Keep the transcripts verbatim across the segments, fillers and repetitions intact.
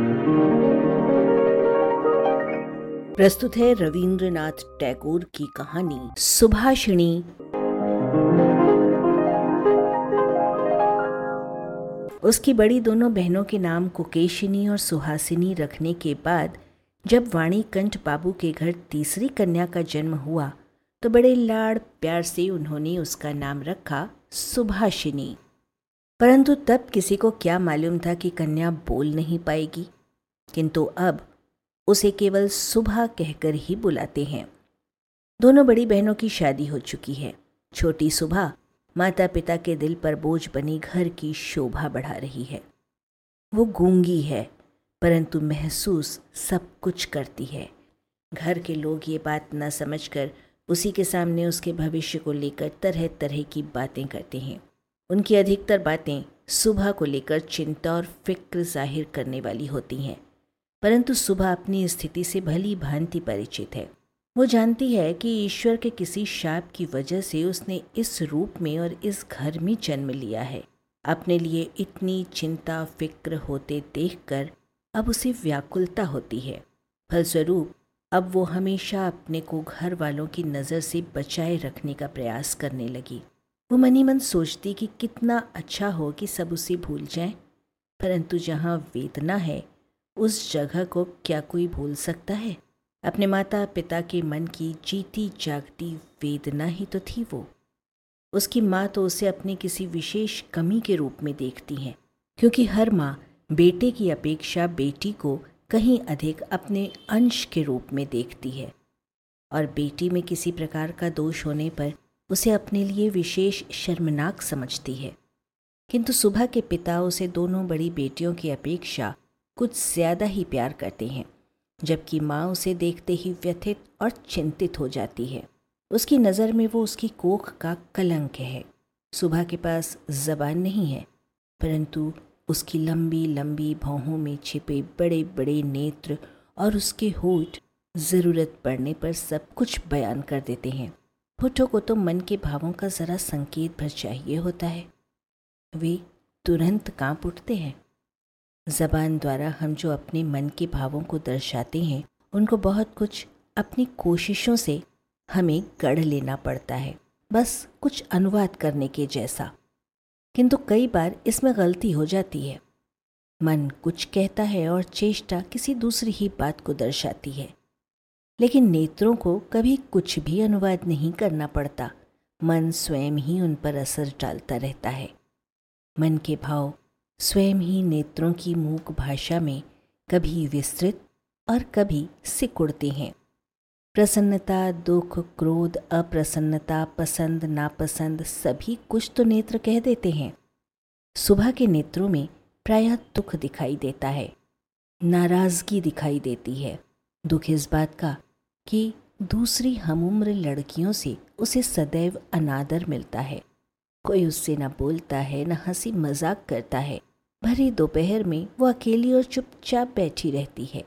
प्रस्तुत है रवींद्रनाथ टैगोर की कहानी सुभाषिणी। उसकी बड़ी दोनों बहनों के नाम कुकेशिनी और सुहासिनी रखने के बाद जब वाणीकंठ बाबू के घर तीसरी कन्या का जन्म हुआ तो बड़े लाड़ प्यार से उन्होंने उसका नाम रखा सुभाषिनी। परंतु तब किसी को क्या मालूम था कि कन्या बोल नहीं पाएगी, किंतु अब उसे केवल सुभा कहकर ही बुलाते हैं। दोनों बड़ी बहनों की शादी हो चुकी है। छोटी सुभा माता पिता के दिल पर बोझ बनी घर की शोभा बढ़ा रही है। वो गूंगी है परंतु महसूस सब कुछ करती है। घर के लोग ये बात न समझकर उसी के सामने उसके भविष्य को लेकर तरह तरह की बातें करते हैं। उनकी अधिकतर बातें सुभा को लेकर चिंता और फिक्र जाहिर करने वाली होती हैं, परंतु सुभा अपनी स्थिति से भली भांति परिचित है। वो जानती है कि ईश्वर के किसी शाप की वजह से उसने इस रूप में और इस घर में जन्म लिया है। अपने लिए इतनी चिंता फिक्र होते देखकर अब उसे व्याकुलता होती है। फलस्वरूप अब वो हमेशा अपने को घर वालों की नज़र से बचाए रखने का प्रयास करने लगी। वो मनी मन सोचती कि कितना अच्छा हो कि सब उसे भूल जाएं, परंतु जहाँ वेदना है उस जगह को क्या कोई भूल सकता है? अपने माता पिता के मन की जीती जागती वेदना ही तो थी वो। उसकी माँ तो उसे अपनी किसी विशेष कमी के रूप में देखती है, क्योंकि हर माँ बेटे की अपेक्षा बेटी को कहीं अधिक अपने अंश के रूप में देखती है, और बेटी में किसी प्रकार का दोष होने पर उसे अपने लिए विशेष शर्मनाक समझती है। किंतु सुभा के पिता उसे दोनों बड़ी बेटियों की अपेक्षा कुछ ज़्यादा ही प्यार करते हैं, जबकि माँ उसे देखते ही व्यथित और चिंतित हो जाती है। उसकी नज़र में वो उसकी कोख का कलंक है। सुभा के पास ज़बान नहीं है, परंतु उसकी लंबी लंबी भौहों में छिपे बड़े बड़े नेत्र और उसके होठ ज़रूरत पड़ने पर सब कुछ बयान कर देते हैं। होठों को तो मन के भावों का ज़रा संकेत भर चाहिए होता है, वे तुरंत कांप उठते हैं। ज़बान द्वारा हम जो अपने मन के भावों को दर्शाते हैं उनको बहुत कुछ अपनी कोशिशों से हमें गढ़ लेना पड़ता है, बस कुछ अनुवाद करने के जैसा। किंतु कई बार इसमें गलती हो जाती है। मन कुछ कहता है और चेष्टा किसी दूसरी ही बात को दर्शाती है, लेकिन नेत्रों को कभी कुछ भी अनुवाद नहीं करना पड़ता। मन स्वयं ही उन पर असर डालता रहता है। मन के भाव स्वयं ही नेत्रों की मूक भाषा में कभी विस्तृत और कभी सिकुड़ते हैं। प्रसन्नता, दुख, क्रोध, अप्रसन्नता, पसंद, नापसंद सभी कुछ तो नेत्र कह देते हैं। सुभा के नेत्रों में प्रायः दुख दिखाई देता है, नाराजगी दिखाई देती है। दुख इस बात का कि दूसरी हमउम्र लड़कियों से उसे सदैव अनादर मिलता है। कोई उससे न बोलता है, न हंसी मजाक करता है। भरी दोपहर में वो अकेली और चुपचाप बैठी रहती है।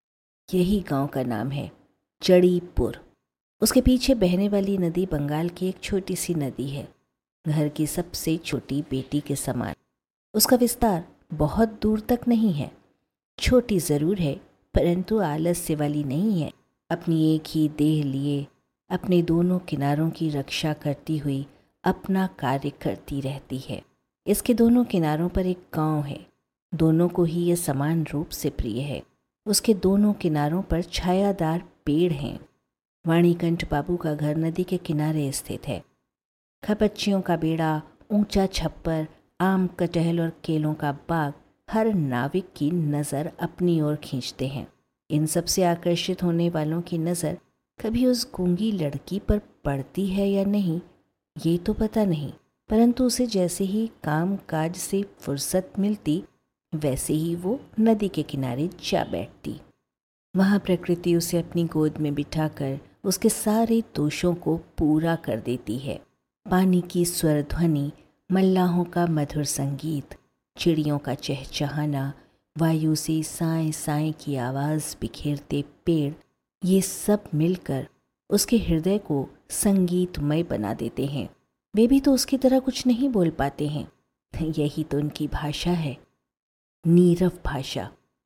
यही गांव का नाम है चड़ीपुर। उसके पीछे बहने वाली नदी बंगाल की एक छोटी सी नदी है, घर की सबसे छोटी बेटी के समान। उसका विस्तार बहुत दूर तक नहीं है। छोटी जरूर है, परंतु आलस्य वाली नहीं है। अपनी एक ही देह लिए अपने दोनों किनारों की रक्षा करती हुई अपना कार्य करती रहती है। इसके दोनों किनारों पर एक गांव है। दोनों को ही यह समान रूप से प्रिय है। उसके दोनों किनारों पर छायादार पेड़ हैं। वाणीकंठ बाबू का घर नदी के किनारे स्थित है। खपच्चियों का बेड़ा, ऊंचा छप्पर, आम, कटहल और केलों का बाग हर नाविक की नज़र अपनी ओर खींचते हैं। इन सब से आकर्षित होने वालों की नज़र कभी उस गूंगी लड़की पर पड़ती है या नहीं ये तो पता नहीं, परंतु उसे जैसे ही काम काज से फुर्सत मिलती वैसे ही वो नदी के किनारे जा बैठती। वहाँ प्रकृति उसे अपनी गोद में बिठाकर उसके सारे दोषों को पूरा कर देती है। पानी की स्वर ध्वनि, मल्लाहों का मधुर संगीत, चिड़ियों का चहचहाना, वायु से साए साए की आवाज़ बिखेरते पेड़, ये सब मिलकर उसके हृदय को संगीतमय बना देते हैं। वे भी तो उसकी तरह कुछ नहीं बोल पाते हैं। यही तो उनकी भाषा है, नीरव भाषा।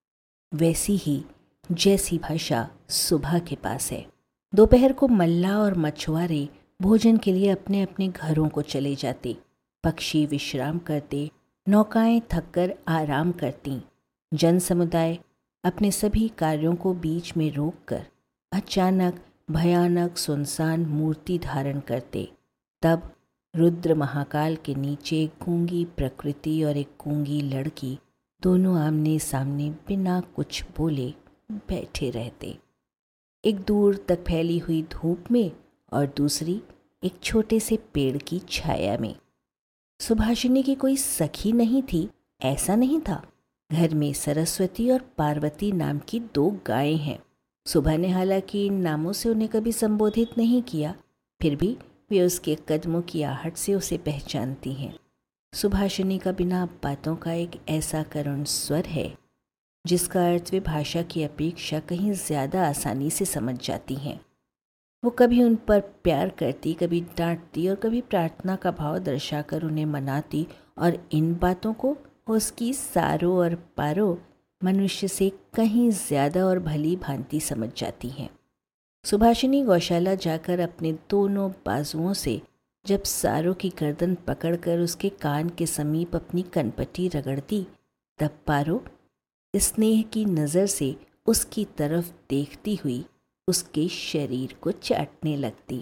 वैसी ही जैसी भाषा सुबह के पास है। दोपहर को मल्लाह और मछुआरे भोजन के लिए अपने अपने घरों को चले जाते, पक्षी विश्राम करते, नौकाएं थककर आराम करती। जन समुदाय अपने सभी कार्यों को बीच में रोककर अचानक भयानक सुनसान मूर्ति धारण करते। तब रुद्र महाकाल के नीचे एक गूंगी प्रकृति और एक गूंगी लड़की दोनों आमने सामने बिना कुछ बोले बैठे रहते, एक दूर तक फैली हुई धूप में और दूसरी एक छोटे से पेड़ की छाया में। सुभाषिनी की कोई सखी नहीं थी, ऐसा नहीं था। घर में सरस्वती और पार्वती नाम की दो गायें हैं। सुबह ने हालांकि इन नामों से उन्हें कभी संबोधित नहीं किया, फिर भी वे उसके कदमों की आहट से उसे पहचानती हैं। सुभाषिनी का बिना बातों का एक ऐसा करुण स्वर है जिसका अर्थ वे भाषा की अपेक्षा कहीं ज़्यादा आसानी से समझ जाती हैं। वो कभी उन पर प्यार करती, कभी डांटती और कभी प्रार्थना का भाव दर्शाकर उन्हें मनाती, और इन बातों को उसकी सारो और पारो मनुष्य से कहीं ज़्यादा और भली भांति समझ जाती हैं। सुभाषिनी गौशाला जाकर अपने दोनों बाजुओं से जब सारो की गर्दन पकड़कर उसके कान के समीप अपनी कनपटी रगड़ती, तब पारो स्नेह की नज़र से उसकी तरफ देखती हुई उसके शरीर को चाटने लगती।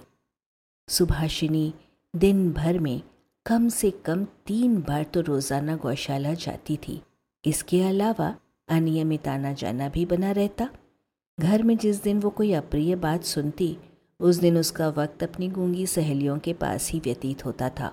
सुभाषिनी दिन भर में कम से कम तीन बार तो रोज़ाना गौशाला जाती थी। इसके अलावा अनियमित आना जाना भी बना रहता। घर में जिस दिन वो कोई अप्रिय बात सुनती, उस दिन उसका वक्त अपनी गूंगी सहेलियों के पास ही व्यतीत होता था।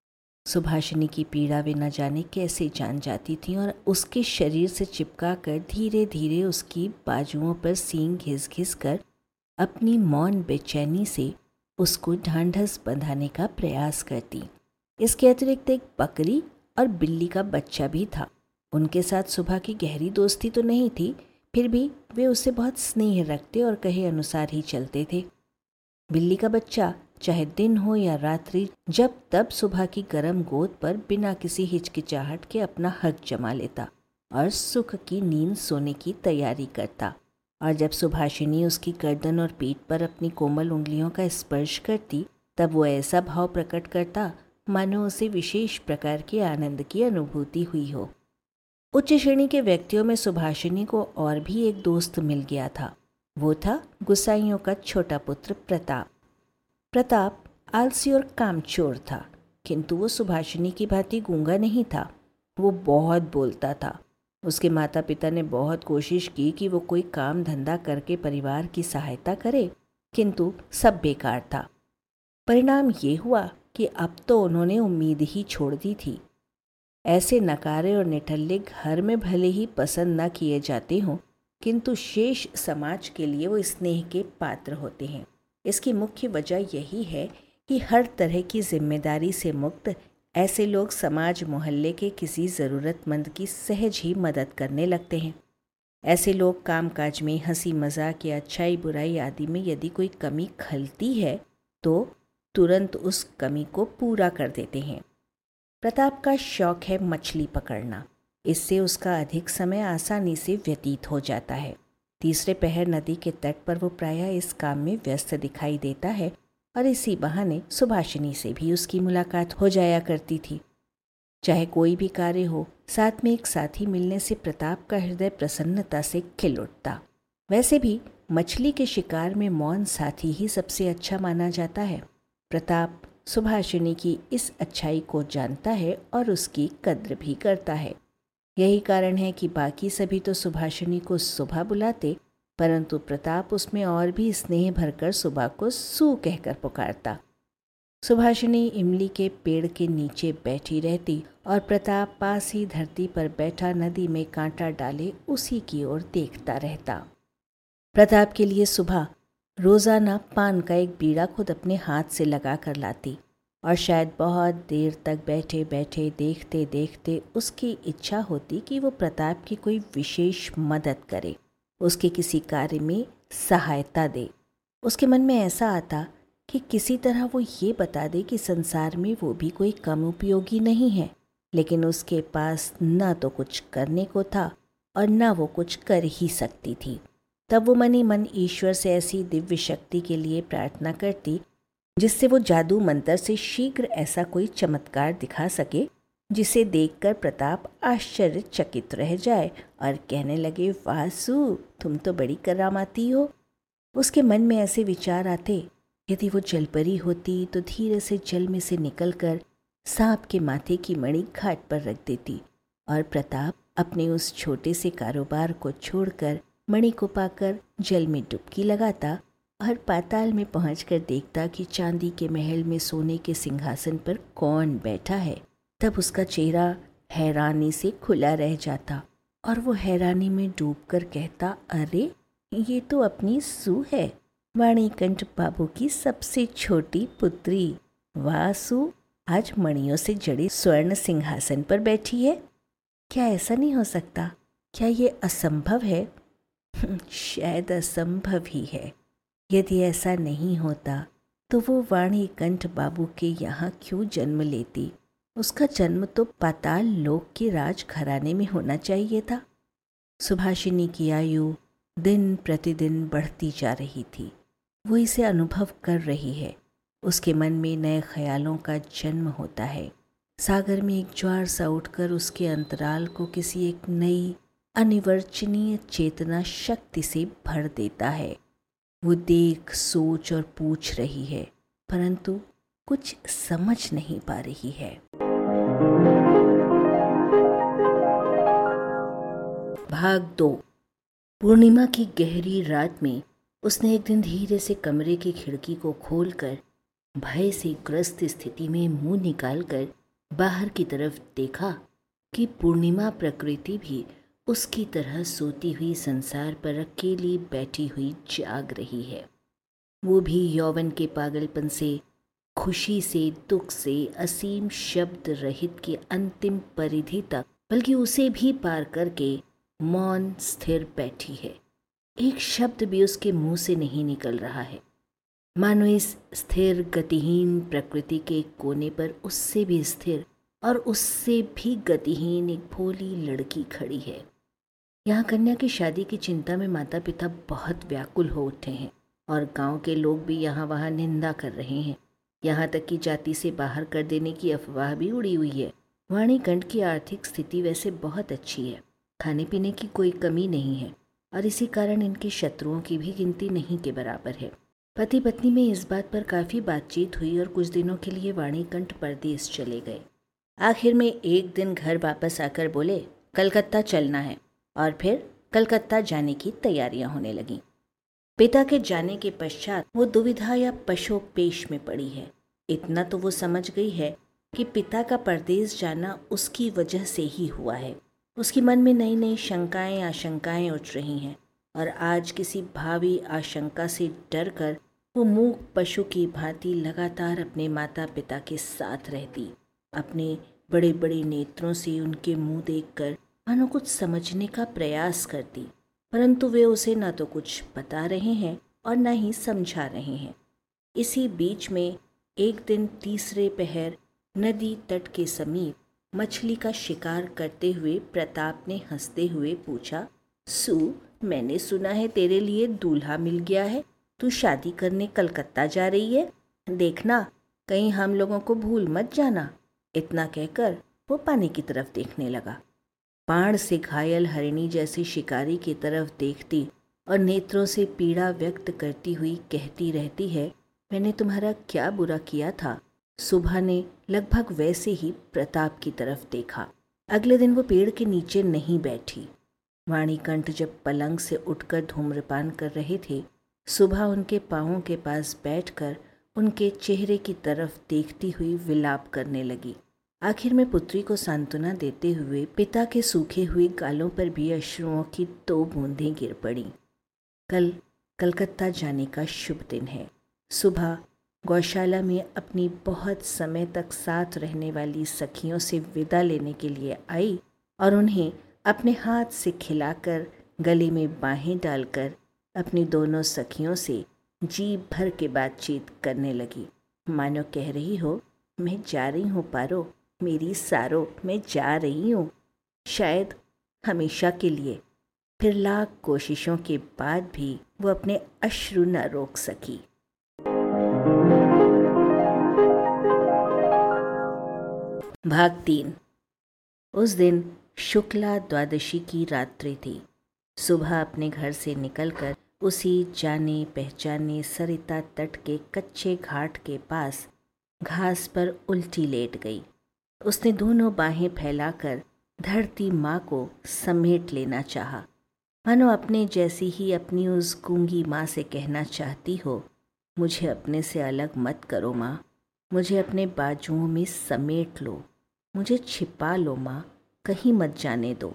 सुभाषिनी की पीड़ा वे न जाने कैसे जान जाती थीं और उसके शरीर से चिपका कर धीरे धीरे उसकी बाजुओं पर सींग घिस घिस कर अपनी मौन बेचैनी से उसको ढांढस बंधाने का प्रयास करती। इसके अतिरिक्त एक बकरी और बिल्ली का बच्चा भी था। उनके साथ सुबह की गहरी दोस्ती तो नहीं थी, फिर भी वे उससे बहुत स्नेह रखते और कहे अनुसार ही चलते थे। बिल्ली का बच्चा चाहे दिन हो या रात्रि, जब तब सुबह की गर्म गोद पर बिना किसी हिचकिचाहट के अपना हक जमा लेता और सुख की नींद सोने की तैयारी करता। और जब सुभाषिनी उसकी गर्दन और पीठ पर अपनी कोमल उंगलियों का स्पर्श करती, तब वो ऐसा भाव प्रकट करता मानो उसे विशेष प्रकार के आनंद की अनुभूति हुई हो। उच्च श्रेणी के व्यक्तियों में सुभाषिनी को और भी एक दोस्त मिल गया था। वो था गुसाइयों का छोटा पुत्र प्रताप। प्रताप आलसी और कामचोर था, किंतु वो सुभाषिनी की भांति गूंगा नहीं था। वो बहुत बोलता था। उसके माता पिता ने बहुत कोशिश की कि वो कोई काम धंधा करके परिवार की सहायता करे, किंतु सब बेकार था। परिणाम ये हुआ कि अब तो उन्होंने उम्मीद ही छोड़ दी थी। ऐसे नकारे और निठल्ले घर में भले ही पसंद न किए जाते हों, किंतु शेष समाज के लिए वो स्नेह के पात्र होते हैं। इसकी मुख्य वजह यही है कि हर तरह की जिम्मेदारी से मुक्त ऐसे लोग समाज मोहल्ले के किसी ज़रूरतमंद की सहज ही मदद करने लगते हैं। ऐसे लोग कामकाज में, हंसी मजाक या अच्छाई बुराई आदि में यदि कोई कमी खलती है तो तुरंत उस कमी को पूरा कर देते हैं। प्रताप का शौक है मछली पकड़ना। इससे उसका अधिक समय आसानी से व्यतीत हो जाता है। तीसरे पहर नदी के तट पर वो प्रायः इस काम में व्यस्त दिखाई देता है और इसी बहाने सुभाषिनी से भी उसकी मुलाकात हो जाया करती थी। चाहे कोई भी कार्य हो, साथ में एक साथी मिलने से प्रताप का हृदय प्रसन्नता से खिल उठता। वैसे भी मछली के शिकार में मौन साथी ही सबसे अच्छा माना जाता है। प्रताप सुभाषिनी की इस अच्छाई को जानता है और उसकी कद्र भी करता है। यही कारण है कि बाकी सभी तो सुभाषिनी को सुबह बुलाते, परंतु प्रताप उसमें और भी स्नेह भरकर सुबह को सू कहकर पुकारता। सुभाषिनी इमली के पेड़ के नीचे बैठी रहती और प्रताप पास ही धरती पर बैठा नदी में कांटा डाले उसी की ओर देखता रहता। प्रताप के लिए सुबह रोजाना पान का एक बीड़ा खुद अपने हाथ से लगा कर लाती और शायद बहुत देर तक बैठे बैठे देखते देखते उसकी इच्छा होती कि वो प्रताप की कोई विशेष मदद करे, उसके किसी कार्य में सहायता दे। उसके मन में ऐसा आता कि किसी तरह वो ये बता दे कि संसार में वो भी कोई कम उपयोगी नहीं है, लेकिन उसके पास न तो कुछ करने को था और न वो कुछ कर ही सकती थी। तब वो मन ही मन ईश्वर से ऐसी दिव्य शक्ति के लिए प्रार्थना करती जिससे वो जादू मंत्र से शीघ्र ऐसा कोई चमत्कार दिखा सके जिसे देखकर प्रताप आश्चर्यचकित रह जाए और कहने लगे, वासु तुम तो बड़ी करामाती हो। उसके मन में ऐसे विचार आते, यदि वो जलपरी होती तो धीरे से जल में से निकलकर सांप के माथे की मणि घाट पर रख देती और प्रताप अपने उस छोटे से कारोबार को छोड़कर मणि को पाकर जल में डुबकी लगाता और पाताल में पहुंचकर देखता कि चांदी के महल में सोने के सिंहासन पर कौन बैठा है। तब उसका चेहरा हैरानी से खुला रह जाता और वो हैरानी में डूबकर कहता, अरे ये तो अपनी सू है, वाणीकंठ बाबू की सबसे छोटी पुत्री। वाह सू, आज मणियों से जड़े स्वर्ण सिंहासन पर बैठी है। क्या ऐसा नहीं हो सकता? क्या ये असंभव है? शायद असंभव ही है। यदि ऐसा नहीं होता तो वो वाणीकंठ बाबू के यहाँ क्यों जन्म लेती? उसका जन्म तो पाताल लोक के राजघराने में होना चाहिए था। सुभाषिनी की आयु दिन प्रतिदिन बढ़ती जा रही थी। वो इसे अनुभव कर रही है। उसके मन में नए ख्यालों का जन्म होता है। सागर में एक ज्वार सा उठकर उसके अंतराल को किसी एक नई अनिवर्चनीय चेतना शक्ति से भर देता है। वो देख, सोच और पूछ रही है, परंतु कुछ समझ नहीं पा रही है। भाग दो। पूर्णिमा की गहरी रात में उसने एक दिन धीरे से कमरे की खिड़की को खोलकर भय से ग्रस्त स्थिति में मुंह निकालकर बाहर की तरफ देखा कि पूर्णिमा प्रकृति भी उसकी तरह सोती हुई संसार पर अकेली बैठी हुई जाग रही है। वो भी यौवन के पागलपन से, खुशी से, दुख से, असीम शब्द रहित की अंतिम परिधि तक, बल्कि उसे भी पार करके मौन स्थिर बैठी है। एक शब्द भी उसके मुंह से नहीं निकल रहा है, मानो इस स्थिर गतिहीन प्रकृति के कोने पर उससे भी स्थिर और उससे भी गतिहीन एक भोली लड़की खड़ी है। यहाँ कन्या की शादी की चिंता में माता पिता बहुत व्याकुल हो उठे हैं और गांव के लोग भी यहाँ वहाँ निंदा कर रहे हैं। यहाँ तक कि जाति से बाहर कर देने की अफवाह भी उड़ी हुई है। वाणीकंठ की आर्थिक स्थिति वैसे बहुत अच्छी है, खाने पीने की कोई कमी नहीं है और इसी कारण इनके शत्रुओं की भी गिनती नहीं के बराबर है। पति पत्नी में इस बात पर काफ़ी बातचीत हुई और कुछ दिनों के लिए वाणीकंठ परदेश चले गए। आखिर में एक दिन घर वापस आकर बोले, कलकत्ता चलना है, और फिर कलकत्ता जाने की तैयारियां होने लगीं। पिता के जाने के पश्चात वो दुविधा या पशोपेश में पड़ी है। इतना तो वो समझ गई है कि पिता का परदेश जाना उसकी वजह से ही हुआ है। उसके मन में नई नई शंकाएं आशंकाएं उठ रही हैं और आज किसी भावी आशंका से डर कर वो मूक पशु की भांति लगातार अपने माता पिता के साथ रहती, अपने बड़े बड़े नेत्रों से उनके मुंह देखकर मानो कुछ समझने का प्रयास करती, परंतु वे उसे न तो कुछ बता रहे हैं और न ही समझा रहे हैं। इसी बीच में एक दिन तीसरे पहर नदी तट के समीप मछली का शिकार करते हुए प्रताप ने हंसते हुए पूछा, सू, मैंने सुना है तेरे लिए दूल्हा मिल गया है, तू शादी करने कलकत्ता जा रही है, देखना कहीं हम लोगों को भूल मत जाना। इतना कहकर वो पानी की तरफ देखने लगा। बाण से घायल हरिणी जैसी शिकारी की तरफ देखती और नेत्रों से पीड़ा व्यक्त करती हुई कहती रहती है, मैंने तुम्हारा क्या बुरा किया था। सुबह ने लगभग वैसे ही प्रताप की तरफ देखा। अगले दिन वो पेड़ के नीचे नहीं बैठी। वाणीकंठ जब पलंग से उठकर धूम्रपान कर रहे थे, सुबह उनके पांवों के पास बैठकर उनके चेहरे की तरफ देखती हुई विलाप करने लगी। आखिर में पुत्री को सांत्वना देते हुए पिता के सूखे हुए गालों पर भी अश्रुओं की दो बूंदें गिर पड़ी। कल कलकत्ता जाने का शुभ दिन है। सुबह गौशाला में अपनी बहुत समय तक साथ रहने वाली सखियों से विदा लेने के लिए आई और उन्हें अपने हाथ से खिलाकर गले में बाहें डालकर अपनी दोनों सखियों से जी भर के बातचीत करने लगी, मानो कह रही हो, मैं जा रही हूँ पारो, मेरी सारो, मैं जा रही हूँ, शायद हमेशा के लिए। फिर लाख कोशिशों के बाद भी वो अपने अश्रु न रोक सकी। भाग तीन। उस दिन शुक्ला द्वादशी की रात्रि थी। सुबह अपने घर से निकलकर उसी जाने पहचाने सरिता तट के कच्चे घाट के पास घास पर उल्टी लेट गई। उसने दोनों बाहें फैलाकर धरती माँ को समेट लेना चाहा, मानो अपने जैसी ही अपनी उस गूंगी माँ से कहना चाहती हो, मुझे अपने से अलग मत करो माँ, मुझे अपने बाजुओं में समेट लो, मुझे छिपा लो माँ, कहीं मत जाने दो।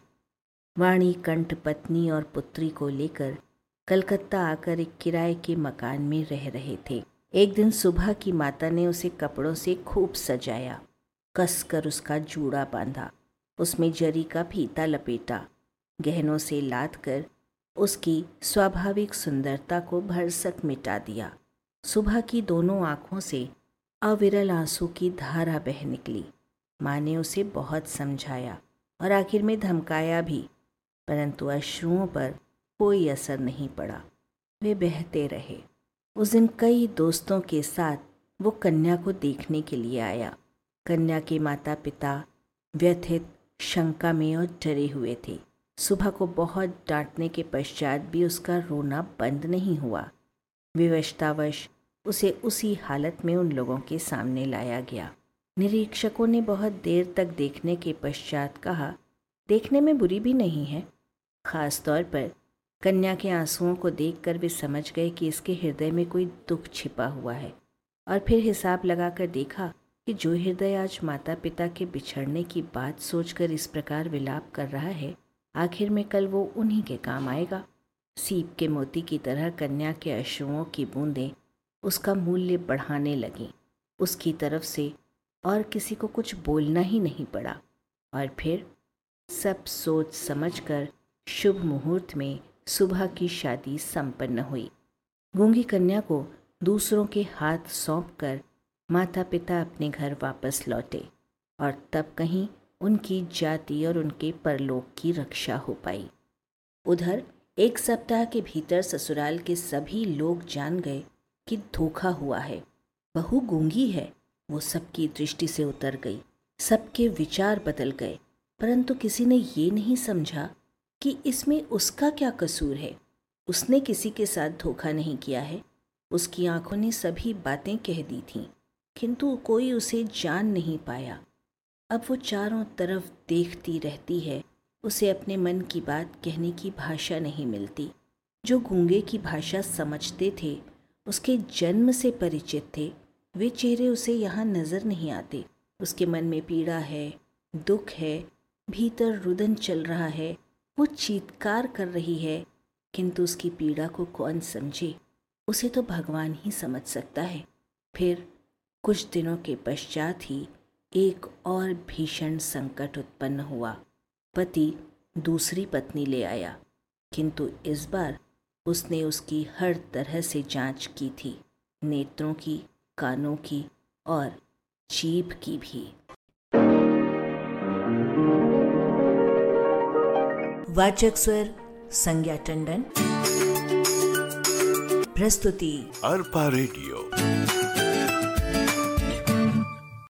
वाणी कंठ पत्नी और पुत्री को लेकर कलकत्ता आकर एक किराए के मकान में रह रहे थे। एक दिन सुबह की माता ने उसे कपड़ों से खूब सजाया, कसकर उसका जूड़ा बांधा, उसमें जरी का फीता लपेटा, गहनों से लाद कर उसकी स्वाभाविक सुंदरता को भरसक मिटा दिया। सुबह की दोनों आँखों से अविरल आंसू की धारा बह निकली। माँ ने उसे बहुत समझाया और आखिर में धमकाया भी, परंतु अश्रुओं पर कोई असर नहीं पड़ा, वे बहते रहे। उस दिन कई दोस्तों के साथ वो कन्या को देखने के लिए आया। कन्या के माता पिता व्यथित, शंका में और डरे हुए थे। सुबह को बहुत डांटने के पश्चात भी उसका रोना बंद नहीं हुआ। विवशतावश उसे उसी हालत में उन लोगों के सामने लाया गया। निरीक्षकों ने बहुत देर तक देखने के पश्चात कहा, देखने में बुरी भी नहीं है। खास तौर पर कन्या के आंसुओं को देखकर वे समझ गए कि इसके हृदय में कोई दुख छिपा हुआ है, और फिर हिसाब लगाकर देखा कि जो हृदय आज माता पिता के बिछड़ने की बात सोचकर इस प्रकार विलाप कर रहा है, आखिर में कल वो उन्हीं के काम आएगा। सीप के मोती की तरह कन्या के अश्रुओं की बूंदें उसका मूल्य बढ़ाने लगीं। उसकी तरफ से और किसी को कुछ बोलना ही नहीं पड़ा, और फिर सब सोच समझकर शुभ मुहूर्त में सुबह की शादी संपन्न हुई। गूंगी कन्या को दूसरों के हाथ सौंपकर माता पिता अपने घर वापस लौटे, और तब कहीं उनकी जाति और उनके परलोक की रक्षा हो पाई। उधर एक सप्ताह के भीतर ससुराल के सभी लोग जान गए कि धोखा हुआ है। बहू गूंगी है, वो सबकी दृष्टि से उतर गई, सबके विचार बदल गए, परंतु किसी ने ये नहीं समझा कि इसमें उसका क्या कसूर है। उसने किसी के साथ धोखा नहीं किया है। उसकी आंखों ने सभी बातें कह दी थीं, किंतु कोई उसे जान नहीं पाया। अब वो चारों तरफ देखती रहती है, उसे अपने मन की बात कहने की भाषा नहीं मिलती। जो गूंगे की भाषा समझते थे, उसके जन्म से परिचित थे, वे चेहरे उसे यहाँ नजर नहीं आते। उसके मन में पीड़ा है, दुख है, भीतर रुदन चल रहा है, वो चीत्कार कर रही है, किंतु उसकी पीड़ा को कौन समझे, उसे तो भगवान ही समझ सकता है। फिर कुछ दिनों के पश्चात ही एक और भीषण संकट उत्पन्न हुआ। पति दूसरी पत्नी ले आया, किंतु इस बार उसने उसकी हर तरह से जांच की थी, नेत्रों की, कानों की और जीभ की भी। वाचक स्वर संज्ञा टंडन, प्रस्तुति अर्पा रेडियो।